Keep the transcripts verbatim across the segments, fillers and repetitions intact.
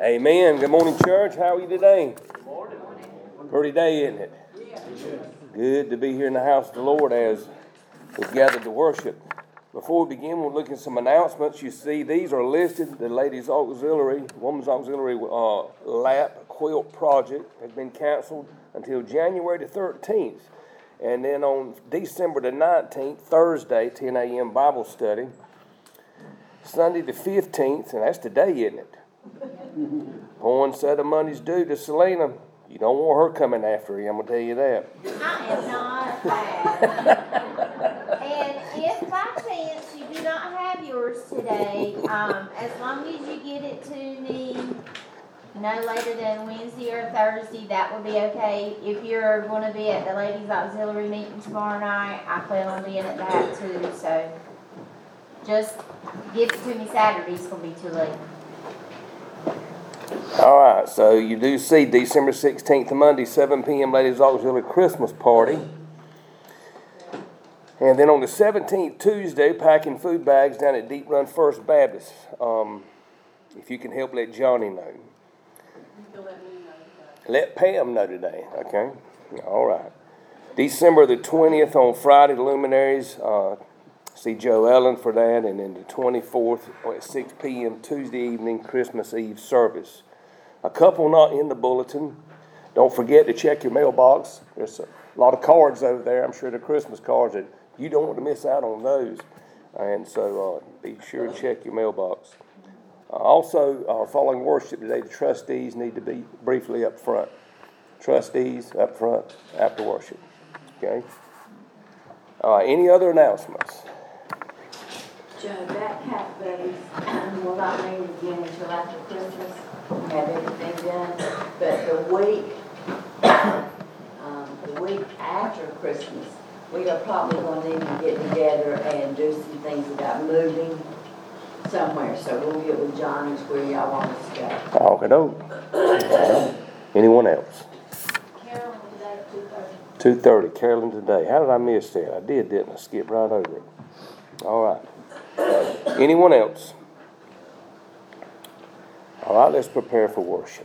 Amen. Good morning, church. How are you today? Good morning. Pretty day, isn't it? Yeah. Good to be here in the house of the Lord as we've gathered to worship. Before we begin, we'll look at some announcements. You see, these are listed. The ladies' auxiliary, women's auxiliary uh, lap quilt project has been canceled until January the thirteenth. And then on December the nineteenth, Thursday, ten a.m. Bible study. Sunday the fifteenth, and that's today, isn't it? One set of money's due to Selena. You don't want her coming after you, I'm going to tell you that. I am not bad. And if by chance you do not have yours today, um, as long as you get it to me no later than Wednesday or Thursday, that will be okay. If you're going to be at the Ladies Auxiliary meeting tomorrow night, I plan on being at that too. So just give it to me Saturday. It's going to be too late. All right, so you do see December sixteenth, Monday, seven p.m. Ladies Auxiliary Christmas party. And then on the seventeenth, Tuesday, packing food bags down at Deep Run First Baptist. Um, if you can help let Johnny know. Let Pam know today, okay? All right. December the twentieth on Friday, the Luminaries. Uh, see Joe Ellen for that. And then the twenty-fourth at six p.m. Tuesday evening, Christmas Eve service. A couple not in the bulletin. Don't forget to check your mailbox. There's a lot of cards over there. I'm sure they're Christmas cards, and you don't want to miss out on those. And so uh, be sure to check your mailbox. Uh, also, uh, following worship today, the trustees need to be briefly up front. Trustees up front after worship. Okay? Uh, any other announcements? Joe, that cat base will not meet again until after Christmas. We have everything done. But the week, um, the week after Christmas, we are probably going to need to get together and do some things about moving somewhere. So we'll get with John and where y'all want us to go. Okay, no. Anyone else? Carolyn today at two thirty. two thirty, Carolyn today. How did I miss that? I did, didn't I? Skip right over it. All right. Anyone else? All right, let's prepare for worship.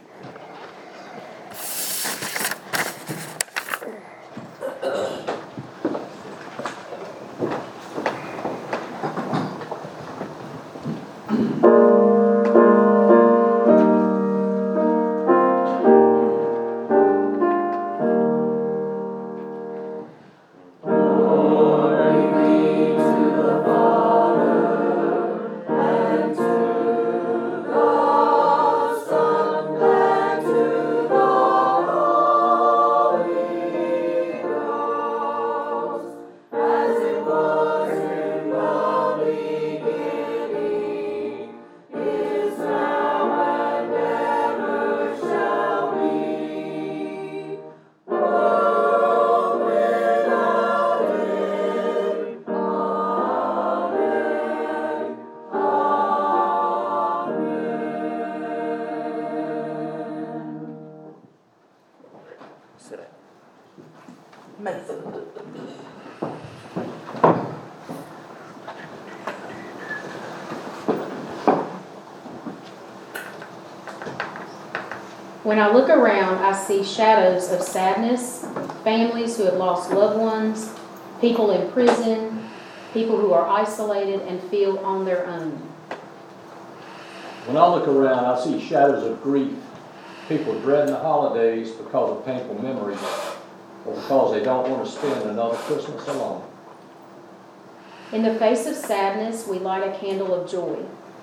When I look around, I see shadows of sadness, families who have lost loved ones, people in prison, people who are isolated and feel on their own. When I look around, I see shadows of grief, people dreading the holidays because of painful memories or because they don't want to spend another Christmas alone. In the face of sadness, we light a candle of joy.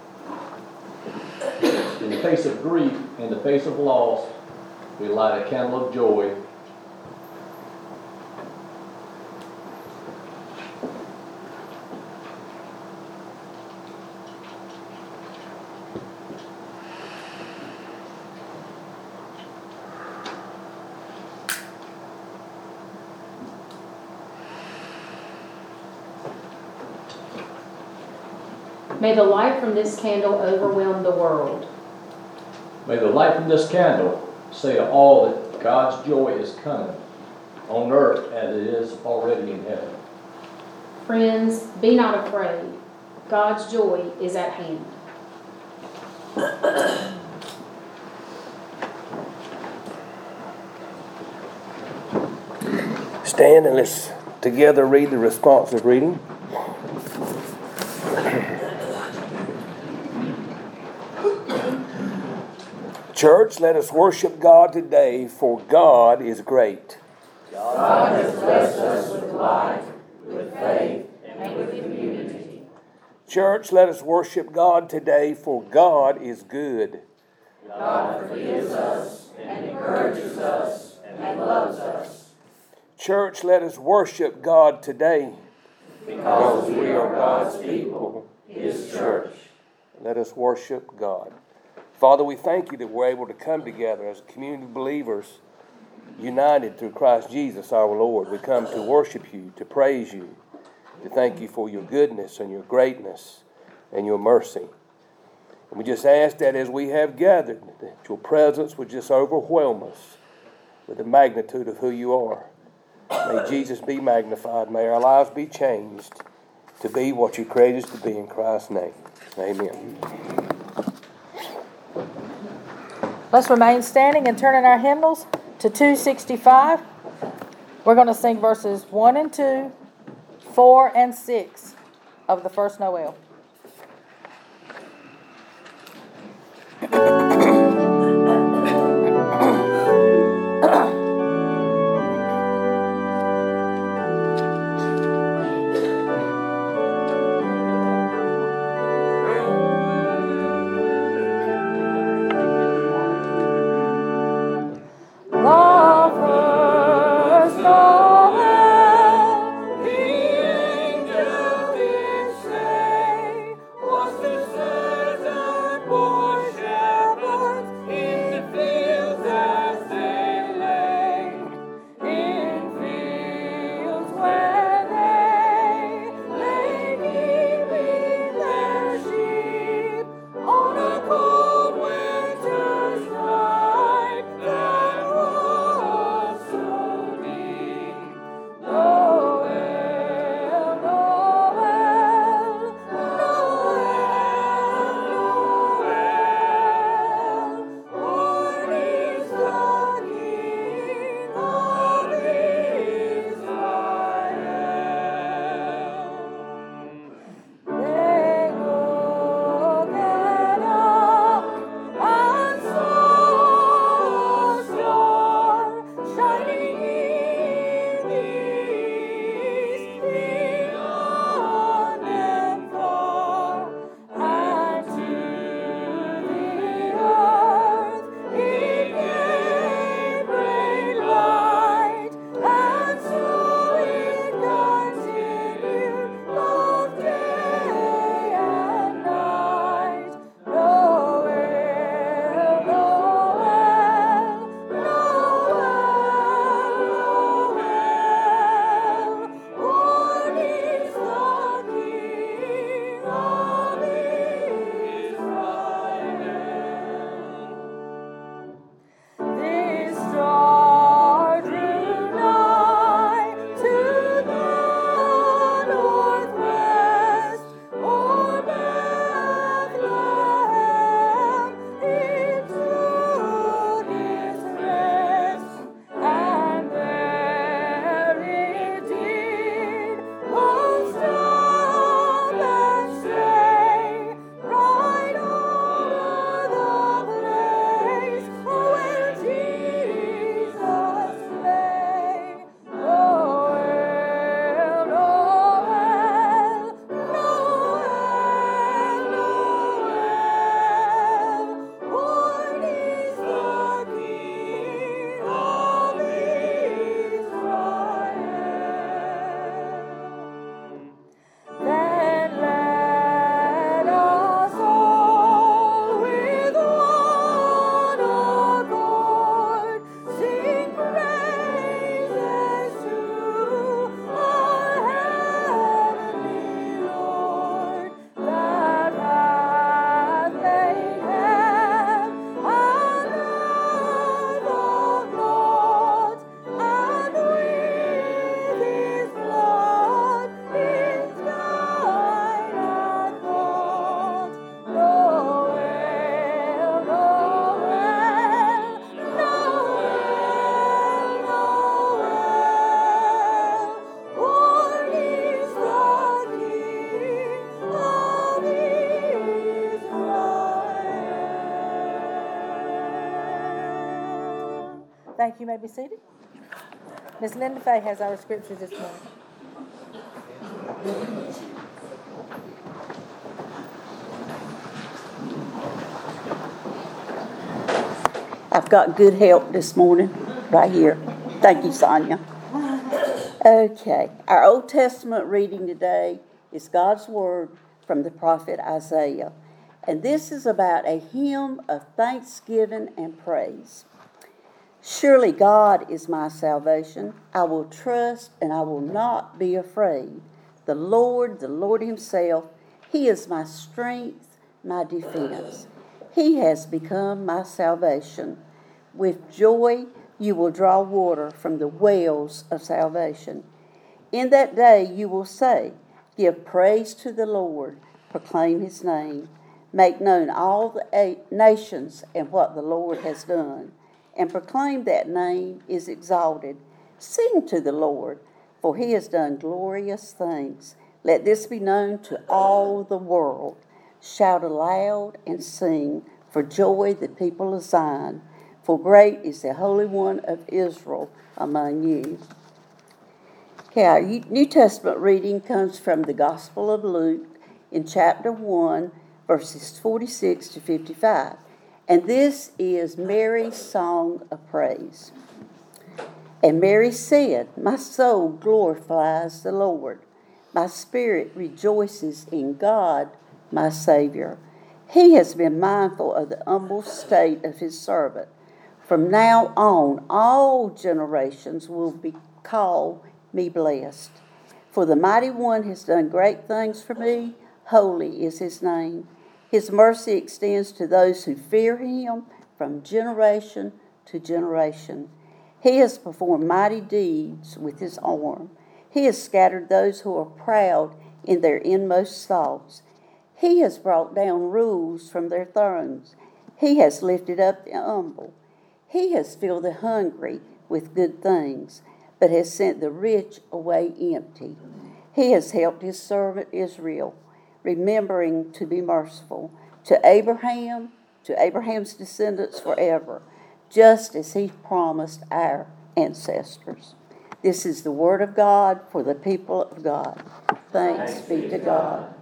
In the face of grief, in the face of loss, we light a candle of joy. May the light from this candle overwhelm the world. May the light from this candle say to all that God's joy is coming on earth as it is already in heaven. Friends, be not afraid. God's joy is at hand. Stand and let's together read the responsive reading. Church, let us worship God today, for God is great. God has blessed us with life, with faith, and with community. Church, let us worship God today, for God is good. God forgives us and encourages us and loves us. Church, let us worship God today, Because we are God's people, His church. let us worship God. Father, we thank you that we're able to come together as a community of believers, united through Christ Jesus our Lord. We come to worship you, to praise you, to thank you for your goodness and your greatness and your mercy. And we just ask that as we have gathered, that your presence would just overwhelm us with the magnitude of who you are. May Jesus be magnified. May our lives be changed to be what you created us to be in Christ's name. Amen. Let's remain standing and turn in our hymnals to two sixty-five. We're going to sing verses one and two, four and six of the first Noel. Lovers, Noel, the angel did say, Thank you. You may be seated. Miss Linda Fay has our scripture this morning. I've got good help this morning, right here. Thank you, Sonia. Okay, our Old Testament reading today is God's Word from the prophet Isaiah. And this is about a hymn of thanksgiving and praise. Surely God is my salvation. I will trust and I will not be afraid. The Lord, the Lord himself, he is my strength, my defense. He has become my salvation. With joy you will draw water from the wells of salvation. In that day you will say, give praise to the Lord, proclaim his name. Make known all the eight nations and what the Lord has done, and proclaim that name is exalted. Sing to the Lord, for he has done glorious things. Let this be known to all the world. Shout aloud and sing for joy, the people of Zion, for great is the Holy One of Israel among you. Okay, our New Testament reading comes from the Gospel of Luke in chapter one, verses forty-six to fifty-five. And this is Mary's song of praise. And Mary said, my soul glorifies the Lord. My spirit rejoices in God, my Savior. He has been mindful of the humble state of his servant. From now on, all generations will be called me blessed. For the Mighty One has done great things for me. Holy is his name. His mercy extends to those who fear him from generation to generation. He has performed mighty deeds with his arm. He has scattered those who are proud in their inmost thoughts. He has brought down rules from their thrones. He has lifted up the humble. He has filled the hungry with good things, but has sent the rich away empty. He has helped his servant Israel, remembering to be merciful to Abraham, to Abraham's descendants forever, just as he promised our ancestors. This is the word of God for the people of God. Thanks be to God.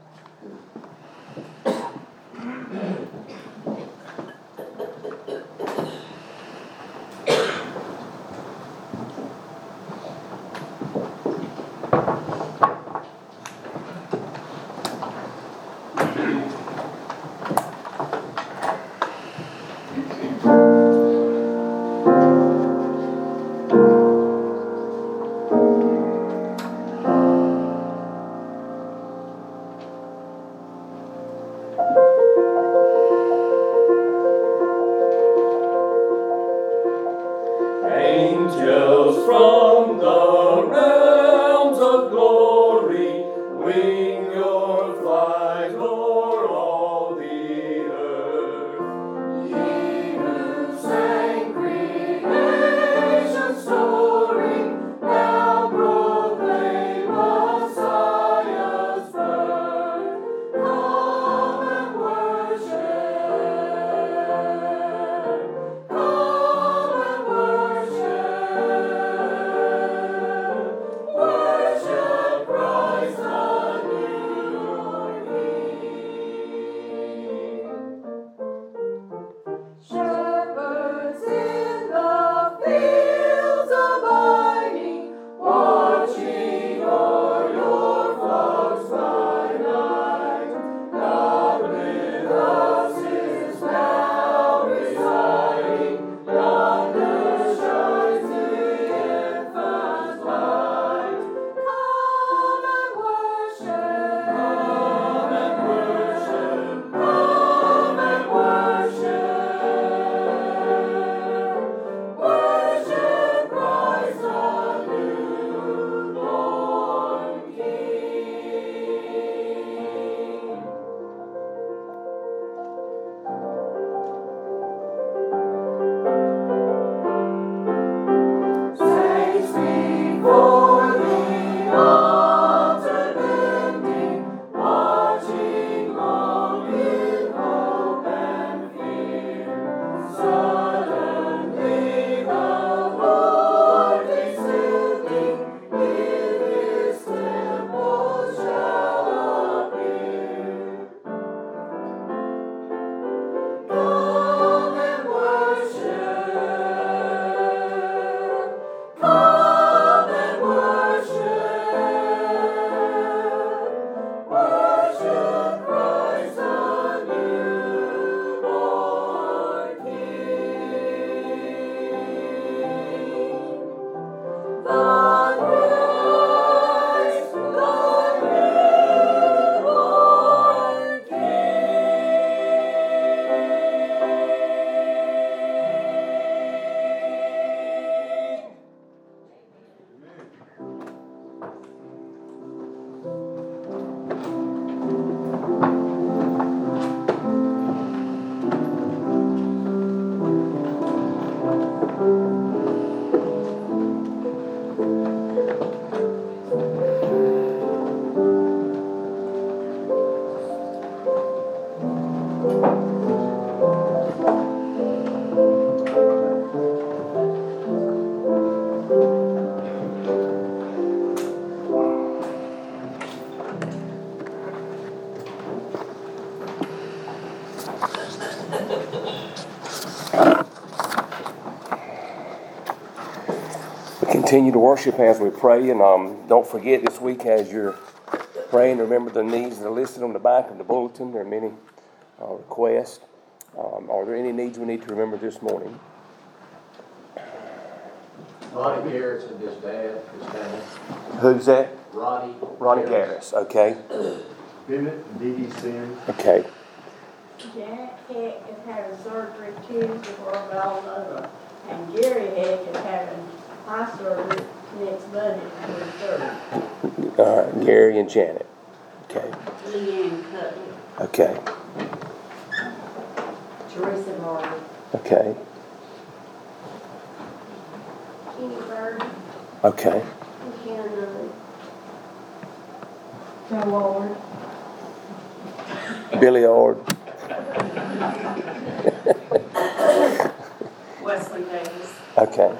We continue to worship as we pray, and um, don't forget this week as you're praying, remember the needs that are listed on the back of the bulletin. There are many uh, requests. Um, are there any needs we need to remember this morning? Ronnie Garrett's and his dad, his family. Who's that? Ronnie. Ronnie Garris. Okay. Bennett and Dee Dee Sims. Okay. Janet Heck is having surgery Tuesday for a gallbladder, and Jerry Heck is having eye surgery next Monday, the twenty-third. All right. Gary and Janet. Okay. Leanne Cutler. Okay. Teresa Martin. Okay. Kenny Bird Okay. and Ken Nunn. Joe Ward. Billy Ord. Wesley Davis. Okay.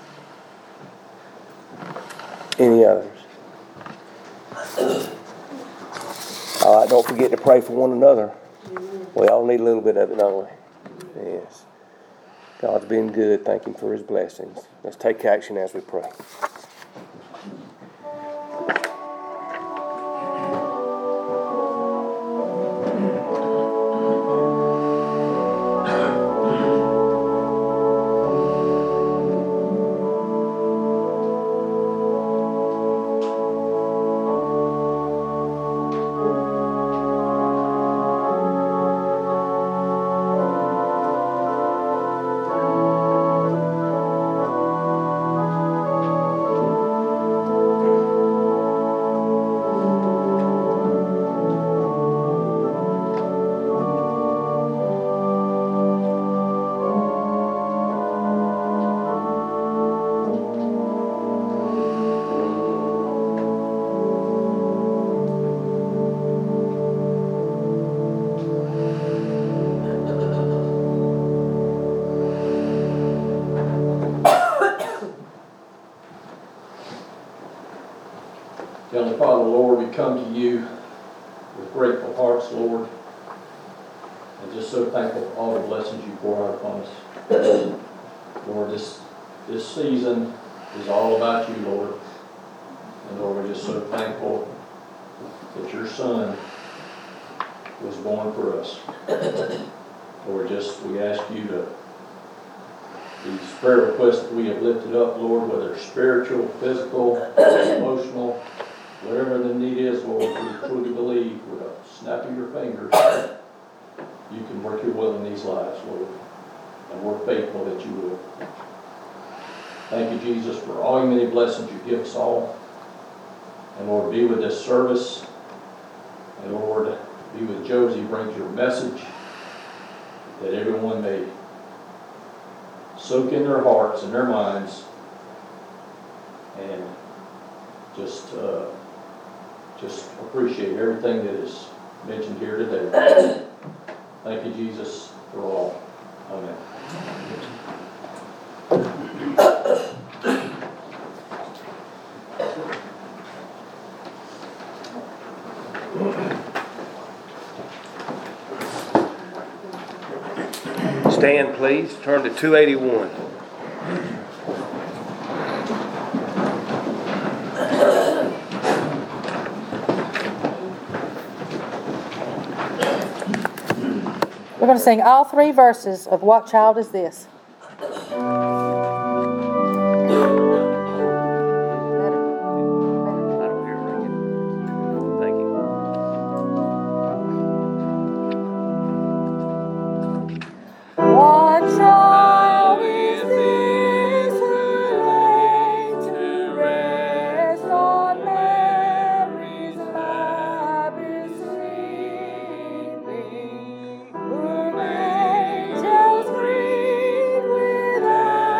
Any others? All right, don't forget to pray for one another. We all need a little bit of it, don't we? Yes. God's been good. Thank Him for His blessings. Let's take action as we pray. Heavenly Father, Lord, we come to you with grateful hearts, Lord, and just so thankful for all the blessings you pour out upon us. Lord, this, this season is all about you, Lord. And Lord, we're just so thankful that your Son was born for us. Lord, just we ask you to, these prayer requests that we have lifted up, Lord, whether spiritual, physical, emotional, whatever the need is, Lord, we truly believe with a snap of your fingers, you can work your will in these lives, Lord. And we're faithful that you will. Thank you, Jesus, for all your many blessings you give us all. And Lord, be with this service. And Lord, be with Josie, brings your message, that everyone may soak in their hearts and their minds and just uh, just appreciate everything that is mentioned here today. Thank you, Jesus, for all. Amen. Stand, please. Turn to two eighty-one. We're going to sing all three verses of What Child Is This? What child is this who laid to rest on Mary's lap is sleeping, whom angels greet with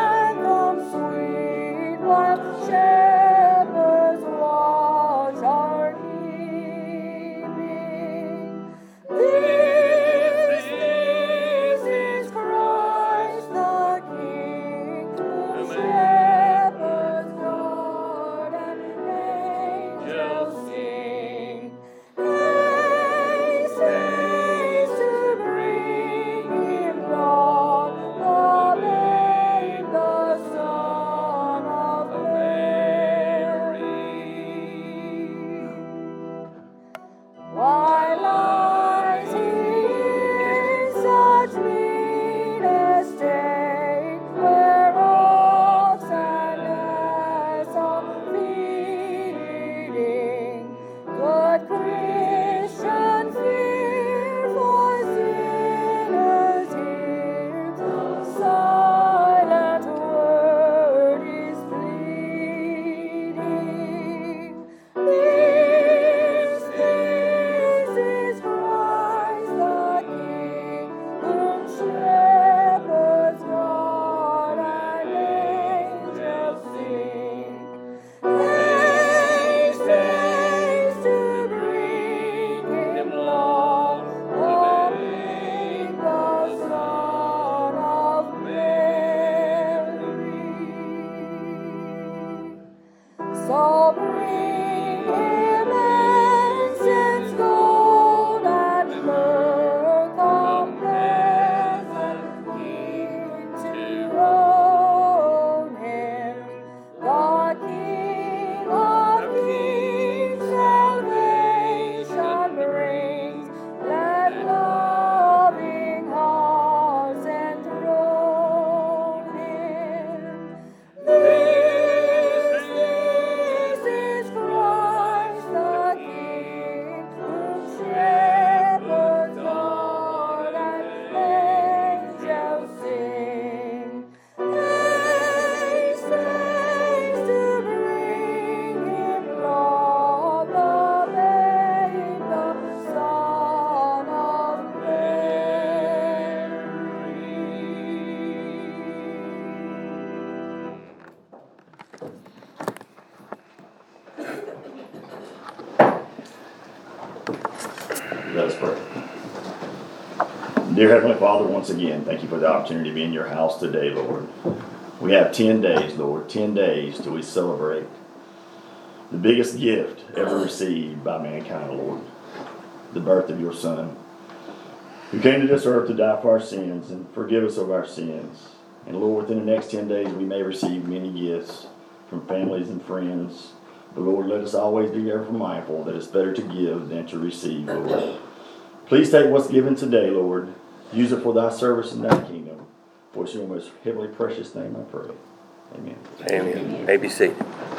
So bring him incense, gold, and myrrh, come present King to own him. The King of kings salvation brings, let loving hearts enthrone him. This, this is Christ the King, whom shepherds guard and angels sing. Haste, haste to bring him, Lord, the babe, the Son of Mary. Let us pray. Dear Heavenly Father, once again, thank you for the opportunity to be in your house today, Lord. We have ten days, Lord, ten days till we celebrate the biggest gift ever received by mankind, Lord, the birth of your Son, who came to this earth to die for our sins and forgive us of our sins. And Lord, within the next ten days, we may receive many gifts from families and friends. But Lord, let us always be ever mindful that it's better to give than to receive, Lord. Please take what's given today, Lord. Use it for thy service and thy kingdom. For it's in your most heavenly precious name I pray. Amen. Amen. May be seated.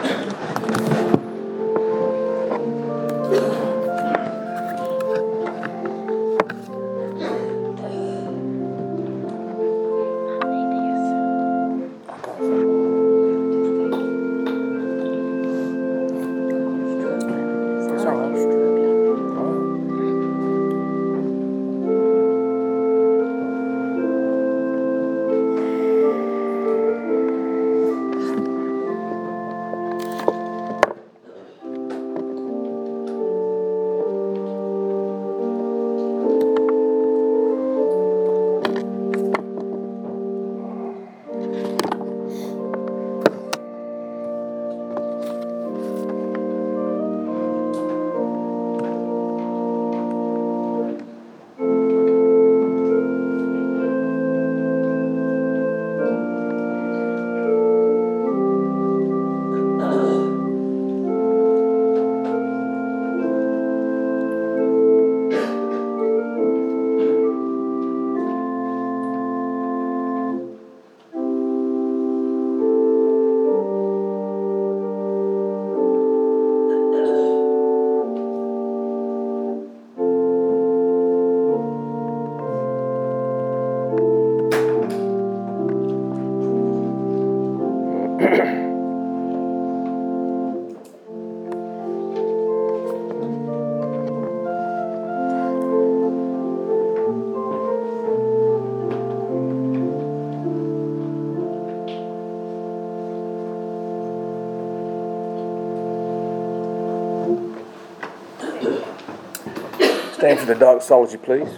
Stand for the doxology, please.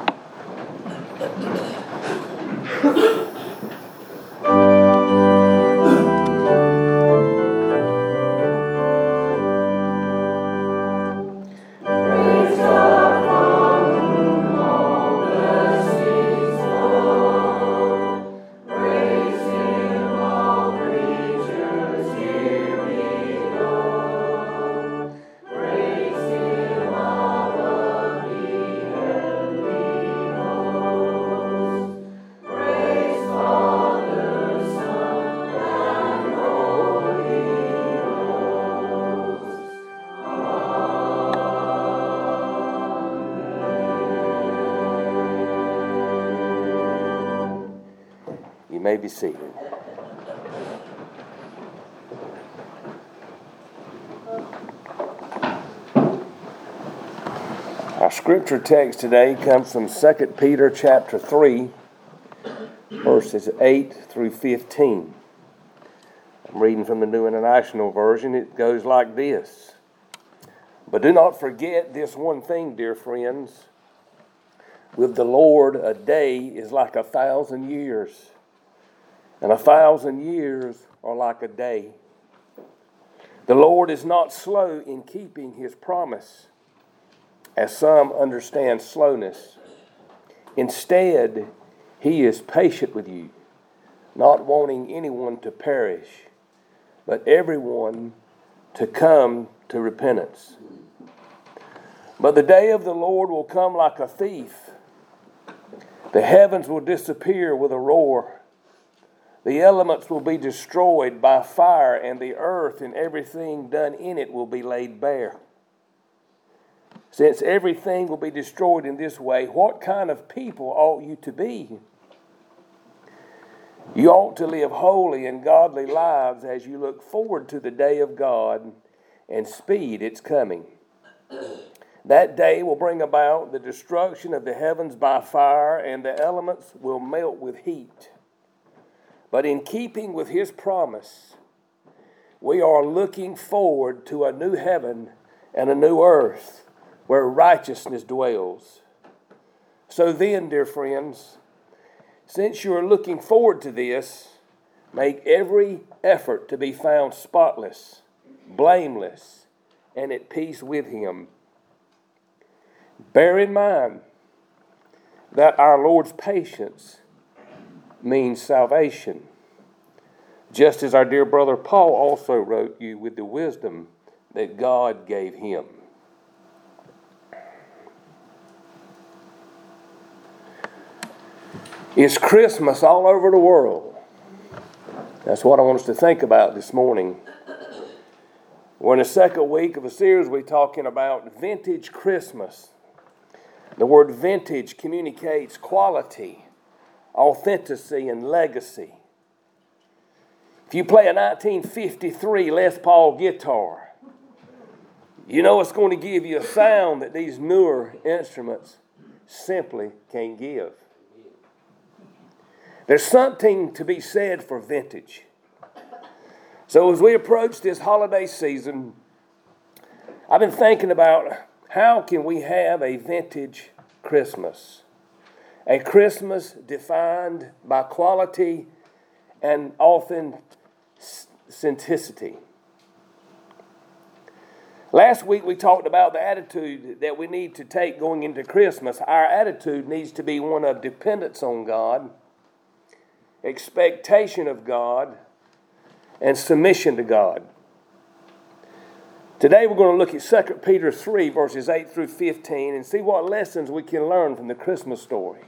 You may be seated. Our scripture text today comes from Second Peter chapter three, verses eight through fifteen. I'm reading from the New International Version. It goes like this. But do not forget this one thing, dear friends. With the Lord, a day is like a thousand years, and a thousand years are like a day. The Lord is not slow in keeping his promise, as some understand slowness. Instead, he is patient with you, not wanting anyone to perish, but everyone to come to repentance. But the day of the Lord will come like a thief. The heavens will disappear with a roar. The elements will be destroyed by fire, and the earth and everything done in it will be laid bare. Since everything will be destroyed in this way, what kind of people ought you to be? You ought to live holy and godly lives as you look forward to the day of God and speed its coming. That day will bring about the destruction of the heavens by fire, and the elements will melt with heat. But in keeping with his promise, we are looking forward to a new heaven and a new earth where righteousness dwells. So then, dear friends, since you are looking forward to this, make every effort to be found spotless, blameless, and at peace with him. Bear in mind that our Lord's patience means salvation, just as our dear brother Paul also wrote you with the wisdom that God gave him. It's Christmas all over the world. That's what I want us to think about this morning. We're in the second week of a series we're talking about vintage Christmas. The word vintage communicates quality, authenticity, and legacy. If you play a nineteen fifty-three Les Paul guitar, you know it's going to give you a sound that these newer instruments simply can't give. There's something to be said for vintage. So as we approach this holiday season, I've been thinking about how can we have a vintage Christmas? A Christmas defined by quality and authenticity. Last week we talked about the attitude that we need to take going into Christmas. Our attitude needs to be one of dependence on God, expectation of God, and submission to God. Today we're going to look at Second Peter three, verses eight through fifteen, and see what lessons we can learn from the Christmas story.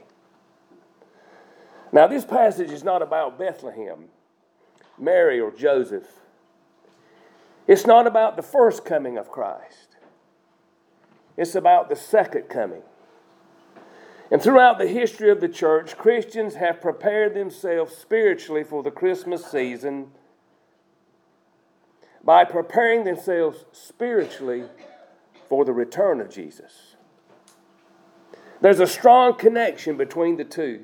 Now, this passage is not about Bethlehem, Mary, or Joseph. It's not about the first coming of Christ. It's about the second coming. And throughout the history of the church, Christians have prepared themselves spiritually for the Christmas season by preparing themselves spiritually for the return of Jesus. There's a strong connection between the two.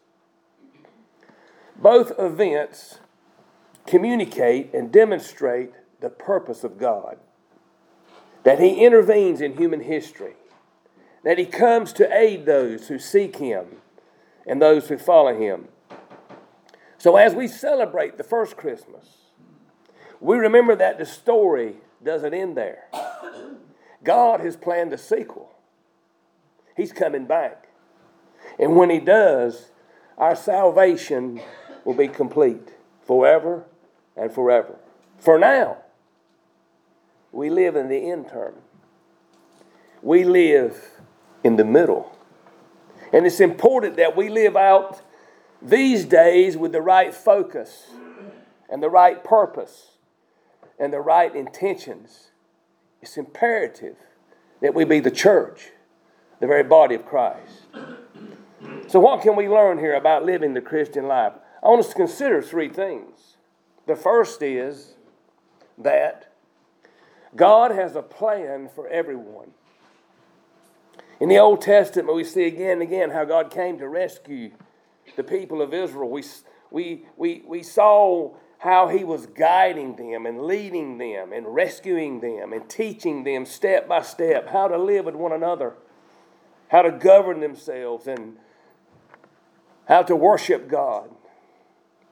Both events communicate and demonstrate the purpose of God, that he intervenes in human history, that he comes to aid those who seek him and those who follow him. So as we celebrate the first Christmas, we remember that the story doesn't end there. God has planned a sequel. He's coming back. And when he does, our salvation will be complete forever and forever. For now, we live in the interim. We live in the middle. And it's important that we live out these days with the right focus and the right purpose and the right intentions. It's imperative that we be the church, the very body of Christ. So what can we learn here about living the Christian life? I want us to consider three things. The first is that God has a plan for everyone. In the Old Testament, we see again and again how God came to rescue the people of Israel. We, we, we, we saw how he was guiding them and leading them and rescuing them and teaching them step by step how to live with one another, how to govern themselves, and how to worship God.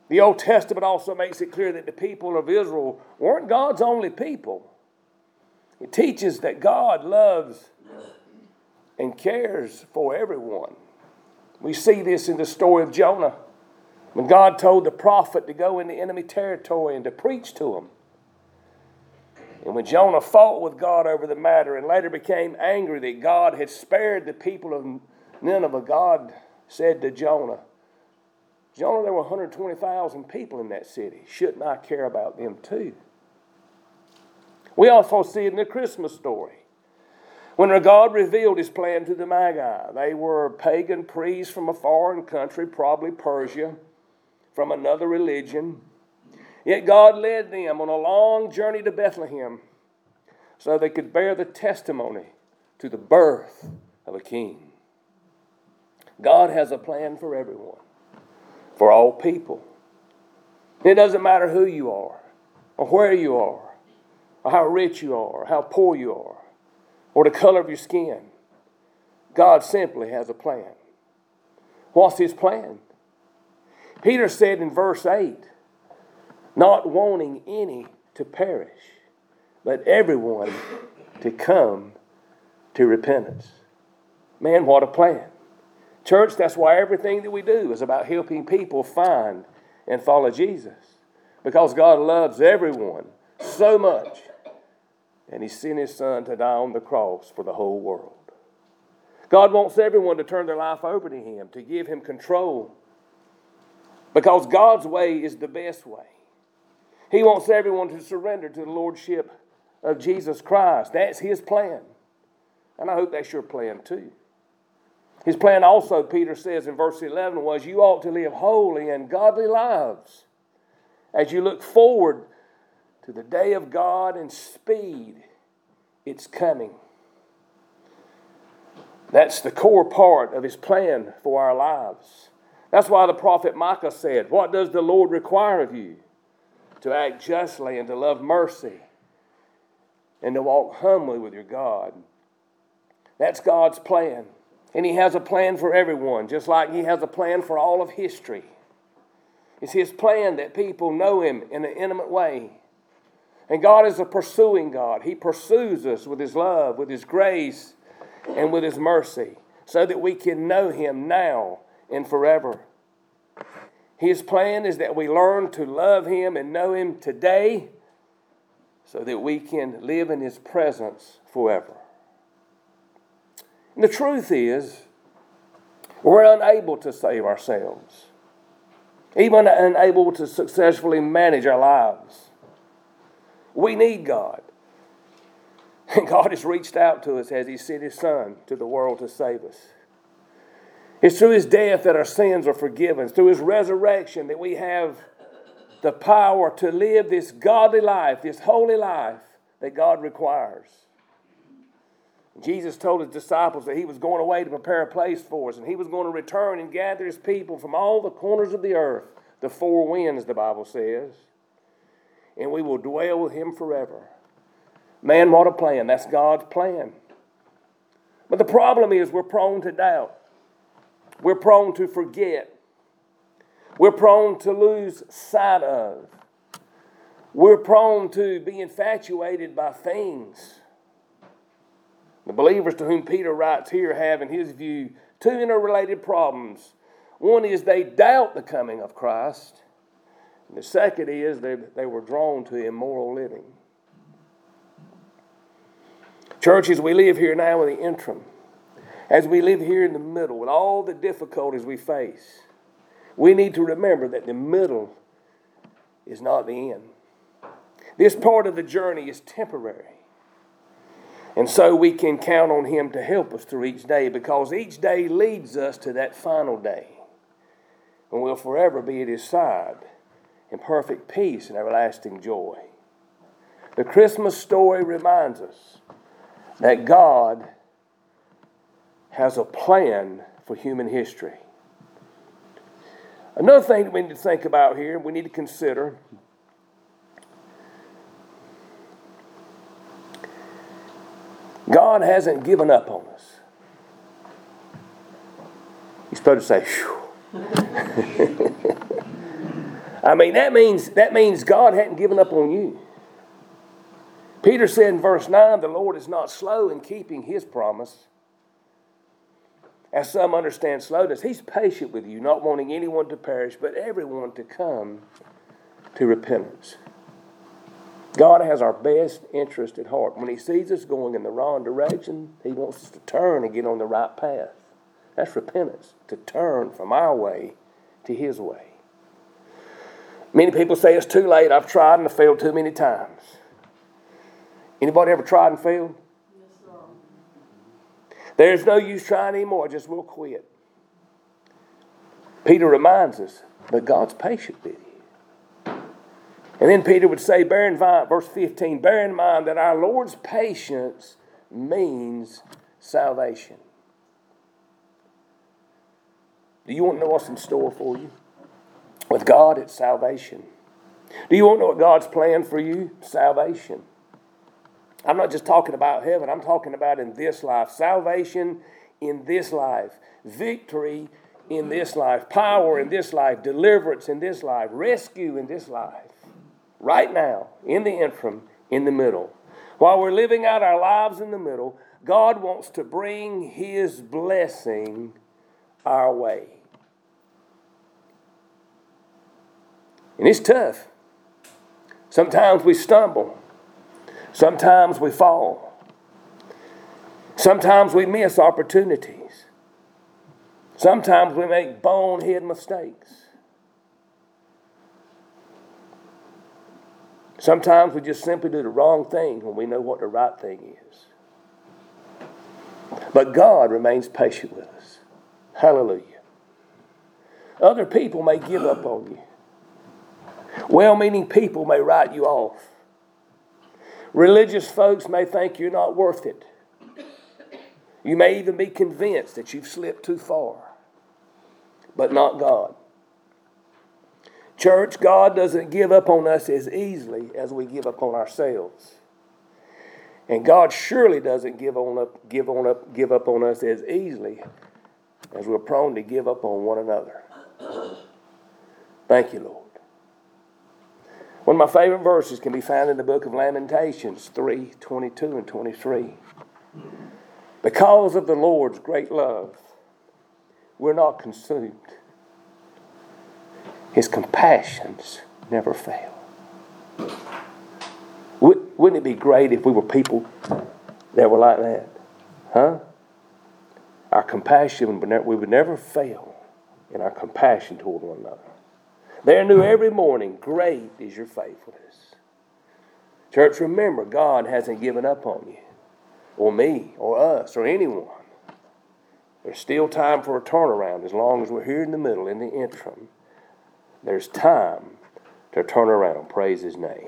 The Old Testament also makes it clear that the people of Israel weren't God's only people. It teaches that God loves and cares for everyone. We see this in the story of Jonah, when God told the prophet to go into enemy territory and to preach to them. And when Jonah fought with God over the matter and later became angry that God had spared the people of Nineveh, God said to Jonah, Jonah, there were one hundred twenty thousand people in that city. Shouldn't I care about them too? We also see it in the Christmas story. When God revealed his plan to the Magi, they were pagan priests from a foreign country, probably Persia, from another religion. Yet God led them on a long journey to Bethlehem so they could bear the testimony to the birth of a king. God has a plan for everyone, for all people. It doesn't matter who you are, or where you are, or how rich you are, or how poor you are, or the color of your skin. God simply has a plan. What's his plan? Peter said in verse eight, not wanting any to perish, but everyone to come to repentance. Man, what a plan. Church, that's why everything that we do is about helping people find and follow Jesus. Because God loves everyone so much. And he sent his son to die on the cross for the whole world. God wants everyone to turn their life over to him, to give him control. Because God's way is the best way. He wants everyone to surrender to the lordship of Jesus Christ. That's his plan. And I hope that's your plan too. His plan also, Peter says in verse eleven, was you ought to live holy and godly lives as you look forward to the day of God and speed its coming. That's the core part of his plan for our lives. That's why the prophet Micah said, what does the Lord require of you? To act justly and to love mercy and to walk humbly with your God. That's God's plan. And he has a plan for everyone, just like he has a plan for all of history. It's his plan that people know him in an intimate way. And God is a pursuing God. He pursues us with his love, with his grace, and with his mercy, so that we can know him now and forever. His plan is that we learn to love him and know him today, so that we can live in his presence forever. And the truth is, we're unable to save ourselves, even unable to successfully manage our lives. We need God. And God has reached out to us as he sent his son to the world to save us. It's through his death that our sins are forgiven. It's through his resurrection that we have the power to live this godly life, this holy life that God requires. Jesus told his disciples that he was going away to prepare a place for us, and he was going to return and gather his people from all the corners of the earth, the four winds, the Bible says, and we will dwell with him forever. Man, what a plan. That's God's plan. But the problem is we're prone to doubt. We're prone to forget. We're prone to lose sight of. We're prone to be infatuated by things. The believers to whom Peter writes here have, in his view, two interrelated problems. One is they doubt the coming of Christ. And the second is they, they were drawn to immoral living. Church, as we live here now in the interim, as we live here in the middle with all the difficulties we face, we need to remember that the middle is not the end. This part of the journey is temporary. And so we can count on him to help us through each day, because each day leads us to that final day when we'll forever be at his side in perfect peace and everlasting joy. The Christmas story reminds us that God has a plan for human history. Another thing that we need to think about here, we need to consider, God hasn't given up on us. You're supposed to say, phew. I mean, that means, that means God hadn't given up on you. Peter said in verse nine, the Lord is not slow in keeping his promise, as some understand slowness. He's patient with you, not wanting anyone to perish, but everyone to come to repentance. God has our best interest at heart. When he sees us going in the wrong direction, he wants us to turn and get on the right path. That's repentance, to turn from our way to his way. Many people say it's too late. I've tried and I failed too many times. Anybody ever tried and failed? Yes, sir. There's no use trying anymore. Just we'll quit. Peter reminds us, but God's patient with you. And then Peter would say, bear in mind, verse fifteen, bear in mind that our Lord's patience means salvation. Do you want to know what's in store for you? With God, it's salvation. Do you want to know what God's plan for you? Salvation. I'm not just talking about heaven. I'm talking about in this life. Salvation in this life. Victory in this life. Power in this life. Deliverance in this life. Rescue in this life. Right now, in the interim, in the middle. While we're living out our lives in the middle, God wants to bring his blessing our way. And it's tough. Sometimes we stumble. Sometimes we fall. Sometimes we miss opportunities. Sometimes we make bonehead mistakes. Sometimes we just simply do the wrong thing when we know what the right thing is. But God remains patient with us. Hallelujah. Other people may give up on you. Well-meaning people may write you off. Religious folks may think you're not worth it. You may even be convinced that you've slipped too far. But not God. Church, God doesn't give up on us as easily as we give up on ourselves. And God surely doesn't give on up, give on up, give up on us as easily as we're prone to give up on one another. Thank you, Lord. One of my favorite verses can be found in the book of Lamentations three, twenty-two and twenty-three. Because of the Lord's great love, we're not consumed. His compassions never fail. Wouldn't it be great if we were people that were like that? Huh? Our compassion, we would never fail in our compassion toward one another. They're new every morning. Great is your faithfulness. Church, remember, God hasn't given up on you, or me, or us, or anyone. There's still time for a turnaround as long as we're here in the middle, in the interim. There's time to turn around. Praise his name.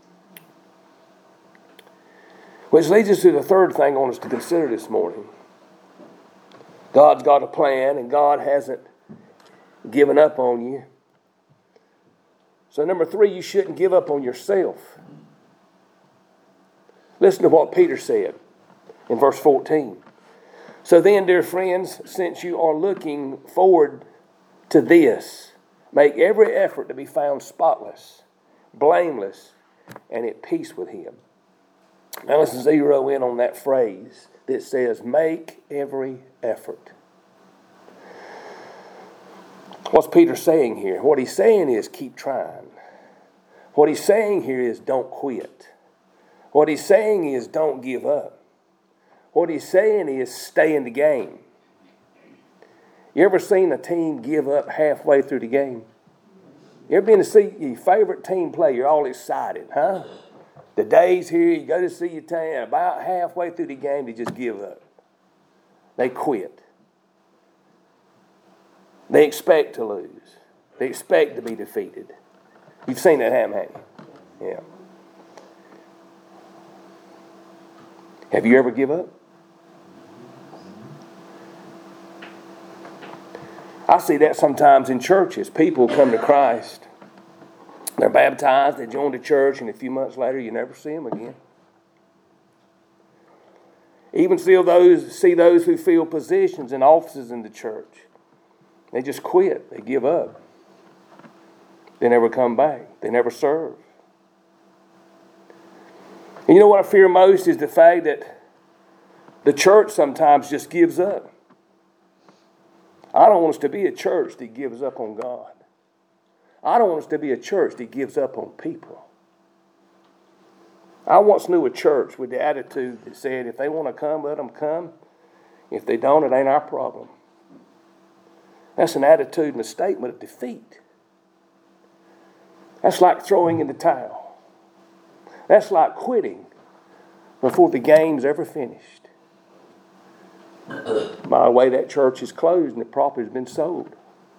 Which leads us to the third thing I want us to consider this morning. God's got a plan, and God hasn't given up on you. So number three, you shouldn't give up on yourself. Listen to what Peter said in verse fourteen. So then, dear friends, since you are looking forward to this, make every effort to be found spotless, blameless, and at peace with him. Now let's zero in on that phrase that says, make every effort. What's Peter saying here? What he's saying is keep trying. What he's saying here is don't quit. What he's saying is don't give up. What he's saying is stay in the game. You ever seen a team give up halfway through the game? You ever been to see your favorite team play? You're all excited, huh? The day's here, you go to see your team, about halfway through the game, they just give up. They quit. They expect to lose. They expect to be defeated. You've seen that happen, haven't you? Yeah. Have you ever give up? I see that sometimes in churches. People come to Christ. They're baptized, they join the church, and a few months later you never see them again. Even see those, see those who fill positions and offices in the church. They just quit. They give up. They never come back. They never serve. And you know what I fear most is the fact that the church sometimes just gives up. I don't want us to be a church that gives up on God. I don't want us to be a church that gives up on people. I once knew a church with the attitude that said, if they want to come, let them come. If they don't, it ain't our problem. That's an attitude and a statement of defeat. That's like throwing in the towel. That's like quitting before the game's ever finished. By the way, that church is closed and the property's been sold.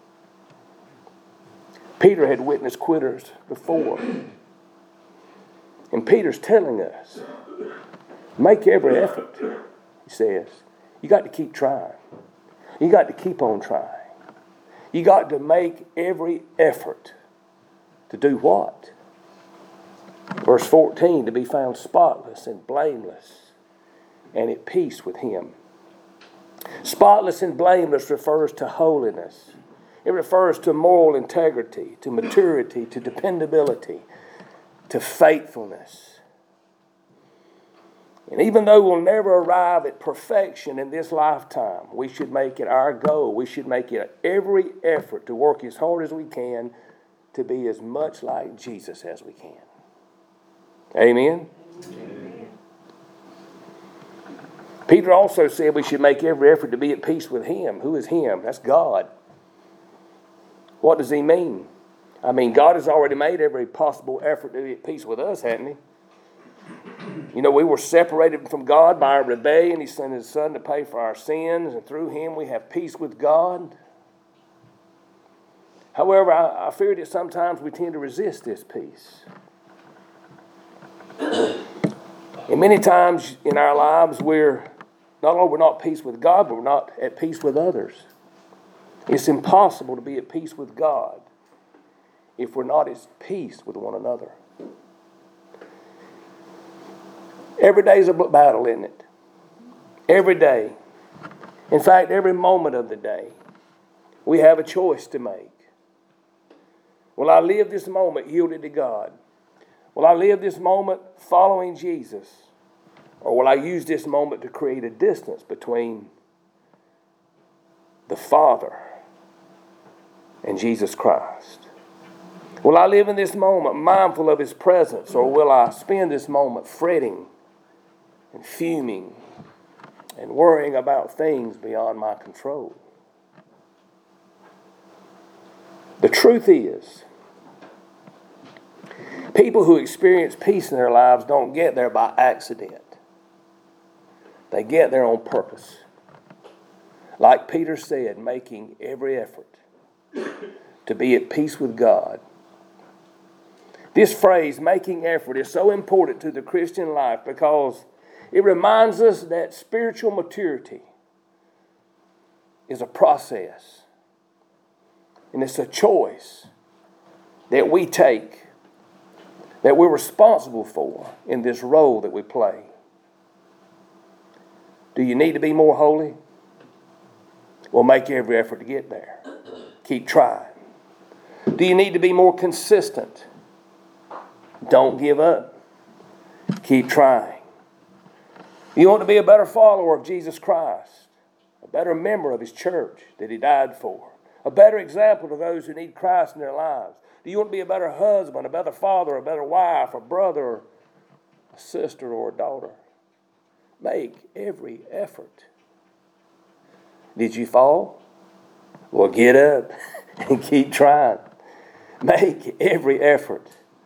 Peter had witnessed quitters before. And Peter's telling us, make every effort, he says. You got to keep trying. You got to keep on trying. You got to make every effort to do what? Verse fourteen, to be found spotless and blameless and at peace with him. Spotless and blameless refers to holiness. It refers to moral integrity, to maturity, to dependability, to faithfulness. And even though we'll never arrive at perfection in this lifetime, we should make it our goal. We should make it every effort to work as hard as we can to be as much like Jesus as we can. Amen? Amen. Peter also said we should make every effort to be at peace with him. Who is him? That's God. What does he mean? I mean, God has already made every possible effort to be at peace with us, hasn't he? You know, we were separated from God by our rebellion. He sent his son to pay for our sins, and through him we have peace with God. However, I, I fear that sometimes we tend to resist this peace. And many times in our lives, we're not only we're not at peace with God, but we're not at peace with others. It's impossible to be at peace with God if we're not at peace with one another. Every day is a battle, isn't it? Every day. In fact, every moment of the day, we have a choice to make. Will I live this moment yielded to God? Will I live this moment following Jesus? Or will I use this moment to create a distance between the Father and Jesus Christ? Will I live in this moment mindful of his presence, or will I spend this moment fretting and fuming and worrying about things beyond my control? The truth is, people who experience peace in their lives don't get there by accident. They get there on purpose. Like Peter said, making every effort to be at peace with God. This phrase, making effort, is so important to the Christian life because it reminds us that spiritual maturity is a process. And it's a choice that we take, that we're responsible for in this role that we play. Do you need to be more holy? Well, make every effort to get there. Keep trying. Do you need to be more consistent? Don't give up. Keep trying. You want to be a better follower of Jesus Christ, a better member of his church that he died for, a better example to those who need Christ in their lives. Do you want to be a better husband, a better father, a better wife, a brother, a sister, or a daughter? Make every effort. Did you fall? Well, get up and keep trying. Make every effort.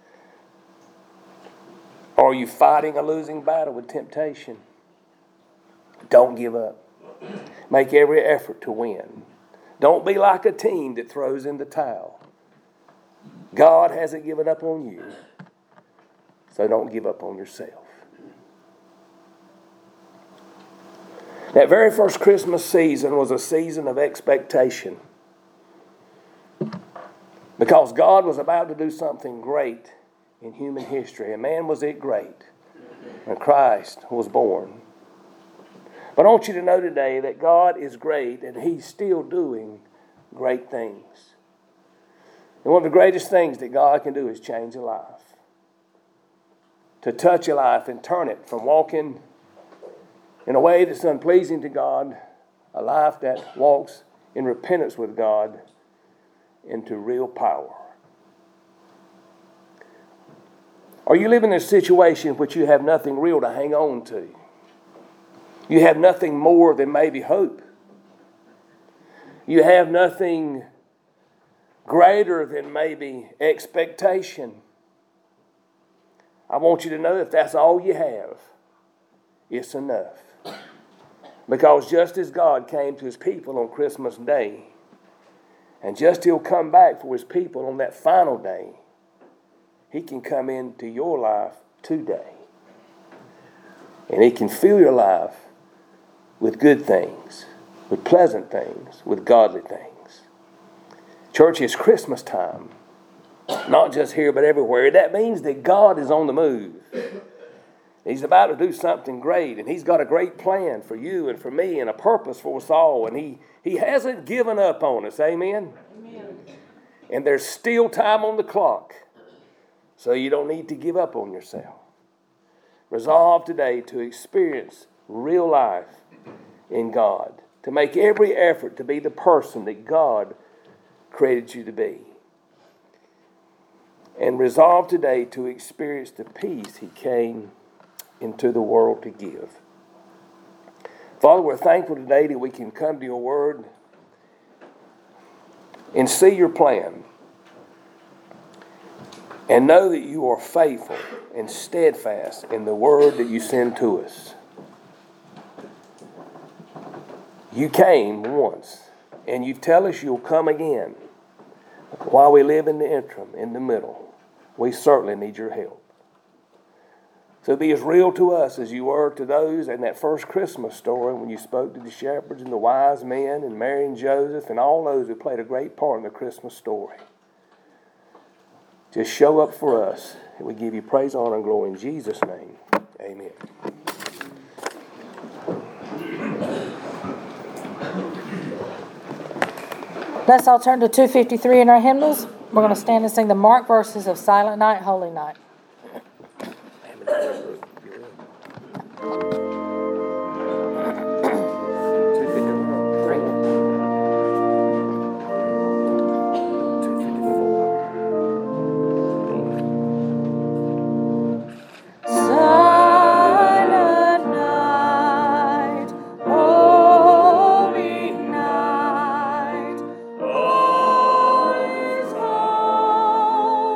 Are you fighting a losing battle with temptation? Don't give up. Make every effort to win. Don't be like a team that throws in the towel. God hasn't given up on you, so don't give up on yourself. That very first Christmas season was a season of expectation because God was about to do something great in human history. And man, was it great when Christ was born. But I want you to know today that God is great and he's still doing great things. And one of the greatest things that God can do is change a life. To touch a life and turn it from walking in a way that's unpleasing to God, a life that walks in repentance with God, into real power. Are you living in a situation in which you have nothing real to hang on to? You have nothing more than maybe hope. You have nothing greater than maybe expectation. I want you to know if that's all you have, it's enough. Because just as God came to his people on Christmas Day, and just he'll come back for his people on that final day, he can come into your life today. And he can fill your life with good things, with pleasant things, with godly things. Church, it's Christmas time. Not just here, but everywhere. That means that God is on the move. He's about to do something great, and he's got a great plan for you and for me and a purpose for us all. And he, he hasn't given up on us. Amen? Amen. And there's still time on the clock. So you don't need to give up on yourself. Resolve today to experience real life in God. To make every effort to be the person that God created you to be. And resolve today to experience the peace he came into the world to give. Father, we're thankful today that we can come to your word and see your plan and know that you are faithful and steadfast in the word that you send to us. You came once, and you tell us you'll come again. While we live in the interim, in the middle, we certainly need your help. So be as real to us as you were to those in that first Christmas story when you spoke to the shepherds and the wise men and Mary and Joseph and all those who played a great part in the Christmas story. Just show up for us, and we give you praise, honor, and glory in Jesus' name. Amen. Let's all turn to two fifty-three in our hymnals. We're going to stand and sing the marked verses of Silent Night, Holy Night.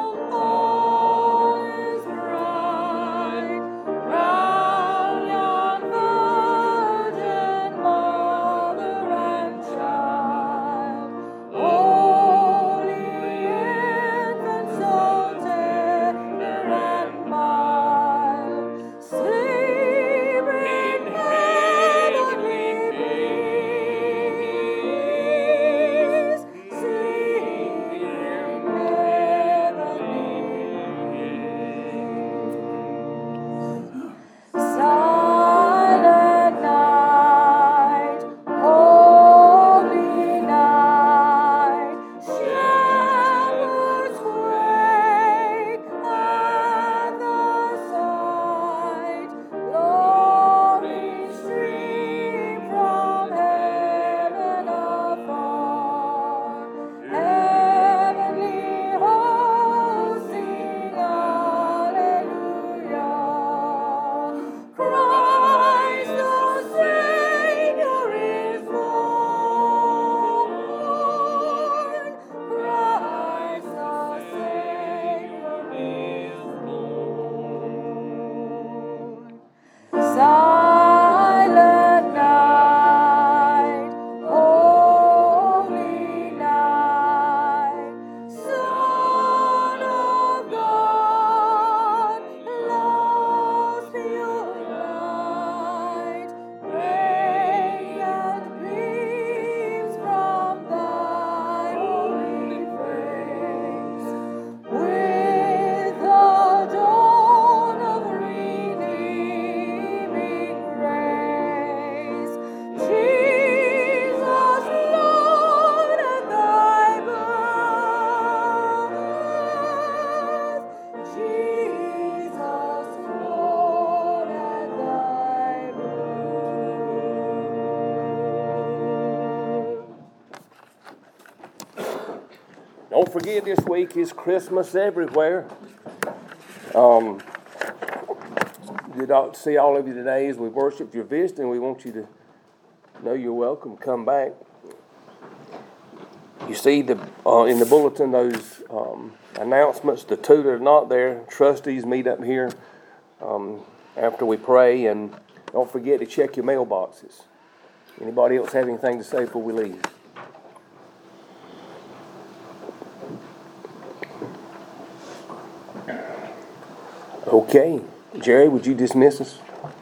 Round your forget this week is Christmas everywhere. Um, good to see all of you today as we worship. If you're visiting, we want you to know you're welcome. Come back. You see the uh, in the bulletin those um, announcements. The two that are not there, trustees meet up here um, after we pray, and don't forget to check your mailboxes. Anybody else have anything to say before we leave? Okay, Jerry, would you dismiss us?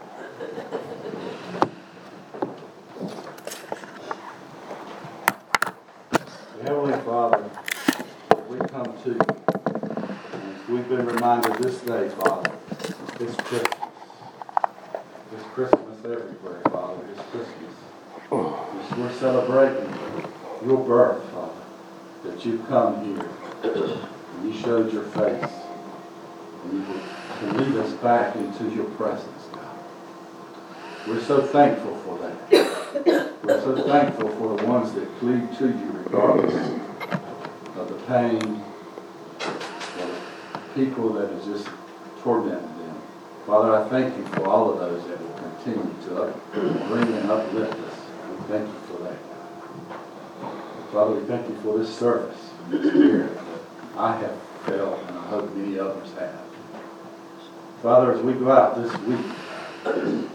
Heavenly Father, we come to you. And we've been reminded this day, Father, it's Christmas. It's Christmas everywhere, Father. It's Christmas. It's, we're celebrating your birth, Father, that you've come here and you showed your face and you can lead us back into your presence, God. We're so thankful for that. We're so thankful for the ones that cleave to you regardless of the pain, the people that is just tormenting them. Father, I thank you for all of those that will continue to up, bring and uplift us. We thank you for that, God. Father, we thank you for this service, this spirit that I have felt, and I hope many others have. Father, as we go out this week, as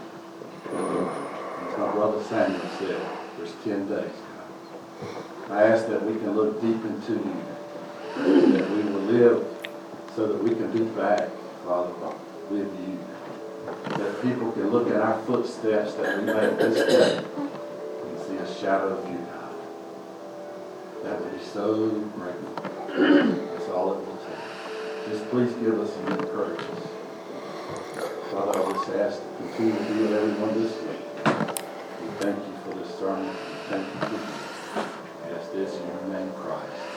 my brother Samuel said, there's ten days, God. I ask that we can look deep into you, that we will live so that we can be back, Father, with you. That people can look at our footsteps that we made this day and see a shadow of you, God. That would be so grateful. That's all it will take. Just please give us some encouragement. Father, I just ask to continue to be with everyone this week. We thank you for this sermon. We thank you for you. I ask this in your name, Christ.